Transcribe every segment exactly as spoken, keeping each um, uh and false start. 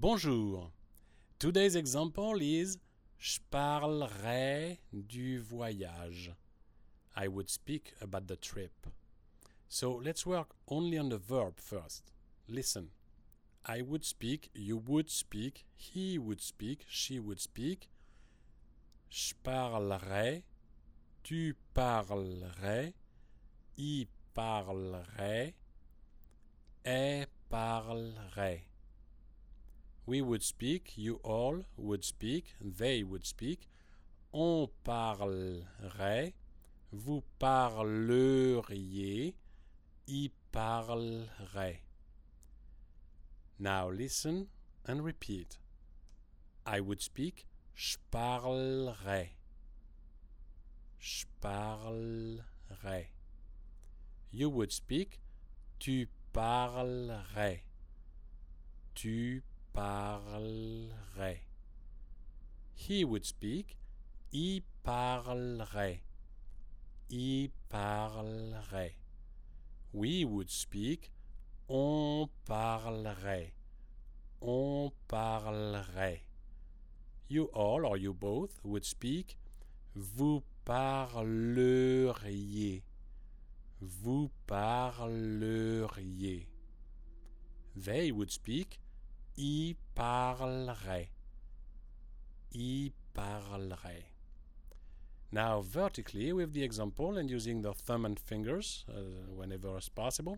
Bonjour. Today's example is Je parlerai du voyage. I would speak about the trip. So let's work only on the verb first. Listen. I would speak, you would speak, he would speak, she would speak. Je parlerai, tu parlerais, il parlerait, elle parlerait. We would speak, you all would speak, they would speak. On parlerait, vous parleriez, il parlerait. Now listen and repeat. I would speak, je parlerais. Je parlerais. You would speak, tu parlerais. Tu parlerais. He would speak, il parlerait. Il parlerait. We would speak, on parlerait. On parlerait. You all or you both would speak, vous parleriez. Vous parleriez. They would speak, ils parleraient. Ils parleraient. Now vertically with the example and using the thumb and fingers uh, whenever as possible.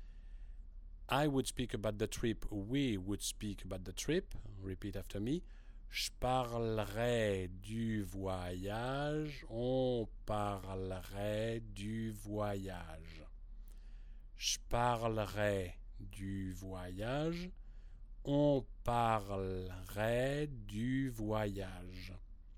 I would speak about the trip. We would speak about the trip. Repeat after me. Je parlerai du voyage. On parlerait du voyage. Je parlerai du voyage. On parlerait du voyage.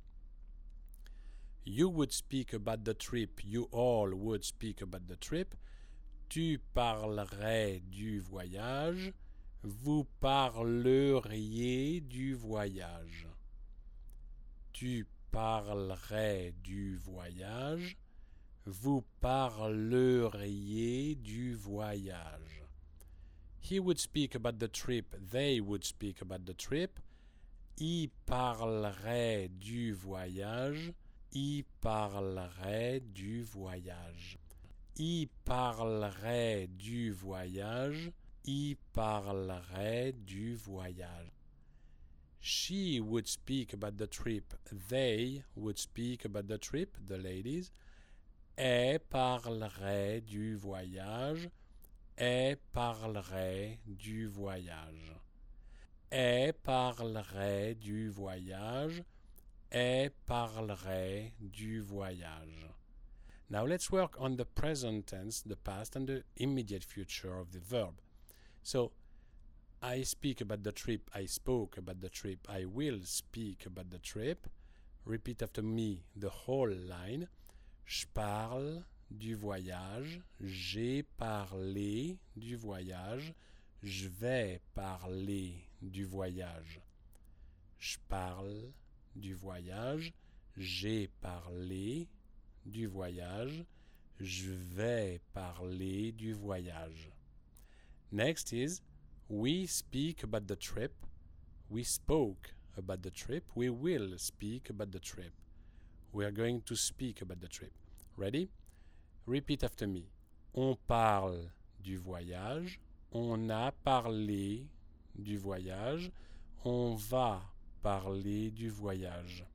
You would speak about the trip. You all would speak about the trip. Tu parlerais du voyage. Vous parleriez du voyage. Tu parlerais du voyage. Vous parleriez du voyage. He would speak about the trip. They would speak about the trip. Il parlerait du voyage. Il parlerait du voyage. Il parlerait du voyage. Il parlerait du voyage. She would speak about the trip. They would speak about the trip, the ladies. Elle parlerait du voyage. Elle parlerait du voyage. Elle parlerait du voyage. Elle parlerait du voyage. Now let's work on the present tense, the past, and the immediate future of the verb. So, I speak about the trip, I spoke about the trip, I will speak about the trip. Repeat after me the whole line. Je parle du voyage, j'ai parlé du voyage, je vais parler du voyage. Je parle du voyage, j'ai parlé du voyage, je vais parler du voyage. Next is, we speak about the trip, we spoke about the trip, we will speak about the trip. We are going to speak about the trip. Ready? Repeat after me. On parle du voyage, on a parlé du voyage, on va parler du voyage.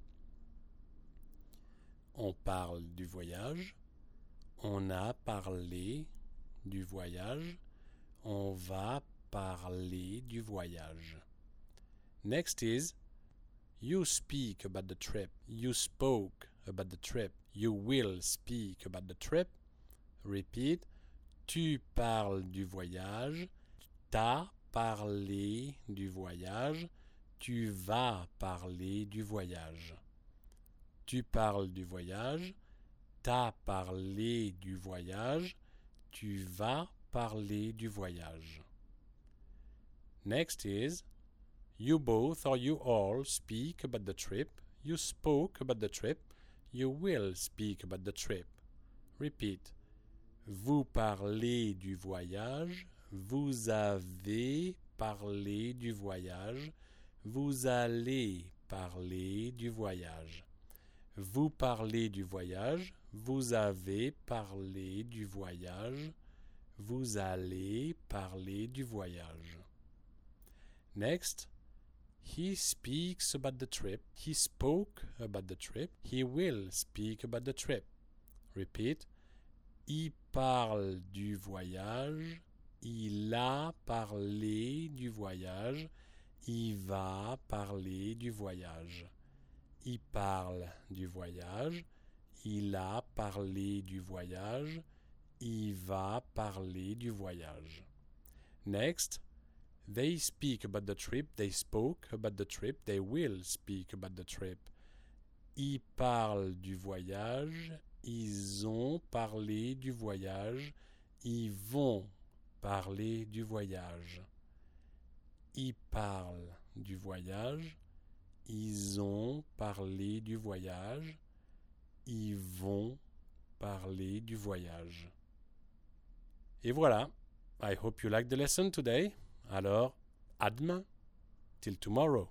On parle du voyage, on a parlé du voyage, on va parler du voyage. Next is, you speak about the trip, you spoke about the trip, you will speak about the trip. Repeat, tu parles du voyage, t'as parlé du voyage, tu vas parler du voyage. Tu parles du voyage, t'as parlé du voyage, tu vas parler du voyage. Next is, you both or you all speak about the trip, you spoke about the trip, you will speak about the trip. Repeat. Vous parlez du voyage, vous avez parlé du voyage, Vous allez parler du voyage. Vous parlez du voyage. Vous avez parlé du voyage. Vous allez parler du voyage. Next, he speaks about the trip. He spoke about the trip. He will speak about the trip. Repeat. Il parle du voyage. Il a parlé du voyage. Il va parler du voyage. Il parle du voyage. Il a parlé du voyage. Il va parler du voyage. Next, they speak about the trip. They spoke about the trip. They will speak about the trip. Ils parlent du voyage. Ils ont parlé du voyage. Ils vont parler du voyage. Ils parlent du voyage. Ils ont parlé du voyage. Ils vont parler du voyage. Et voilà. I hope you liked the lesson today. Alors, à demain. Till tomorrow.